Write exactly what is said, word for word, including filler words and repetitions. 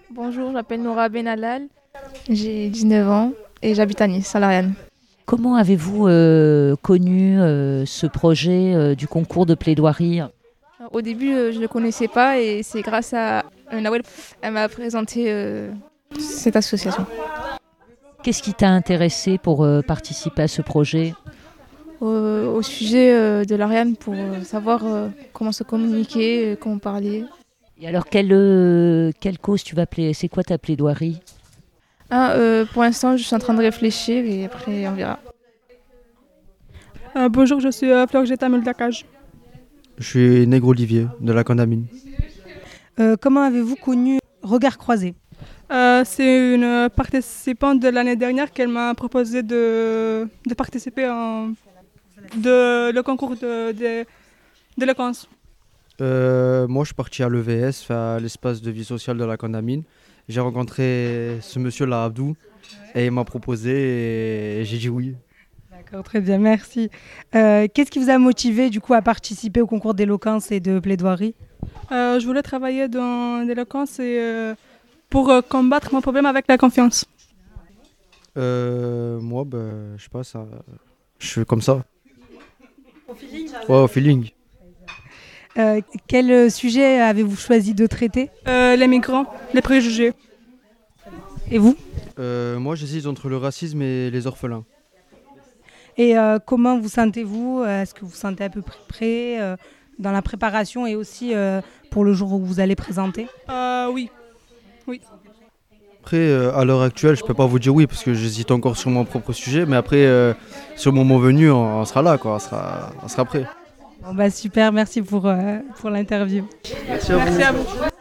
Bonjour, je m'appelle Noura Benalal, j'ai dix-neuf ans et j'habite à Nice, à Lariane. Comment avez-vous euh, connu euh, ce projet euh, du concours de plaidoirie? Alors, au début, euh, je ne le connaissais pas et c'est grâce à euh, Nawel, elle m'a présenté euh, cette association. Qu'est-ce qui t'a intéressé pour euh, participer à ce projet? Au, au sujet euh, de Lariane pour euh, savoir euh, comment se communiquer, euh, comment parler. Et alors, quelle, euh, quelle cause tu vas plaider? C'est quoi ta plaidoirie? Ah, euh, pour l'instant, je suis en train de réfléchir et après, on verra. Euh, bonjour, je suis euh, Florgeta Muldakaj. Je suis Nègre Olivier de la Condamine. Euh, comment avez-vous connu Regard Croisé? Euh, c'est une participante de l'année dernière qu'elle m'a proposé de, de participer en de, le concours de, de, d'éloquence. Euh, moi, je suis parti à l'E V S, à l'espace de vie sociale de la Condamine. J'ai rencontré ce monsieur-là, Abdou, et il m'a proposé et j'ai dit oui. D'accord, très bien, merci. Euh, qu'est-ce qui vous a motivé du coup à participer au concours d'éloquence et de plaidoirie? Euh, je voulais travailler dans l'éloquence et, euh, pour euh, combattre mon problème avec la confiance. Euh, moi, ben, je sais pas, ça, je suis comme ça. Au feeling Ouais, au feeling. Euh, quel sujet avez-vous choisi de traiter? Euh, les migrants, les préjugés. Et vous? Euh, moi, j'hésite entre le racisme et les orphelins. Et euh, comment vous sentez-vous? Est-ce que vous vous sentez à peu près prêt euh, dans la préparation et aussi euh, pour le jour où vous allez présenter? Euh, oui, oui. Après, euh, à l'heure actuelle, je peux pas vous dire oui parce que j'hésite encore sur mon propre sujet, mais après, euh, sur le moment venu, on, on sera là, quoi, on sera, on sera prêt. Bon, bah, super, merci pour, euh, pour l'interview. Merci à vous. Merci à vous.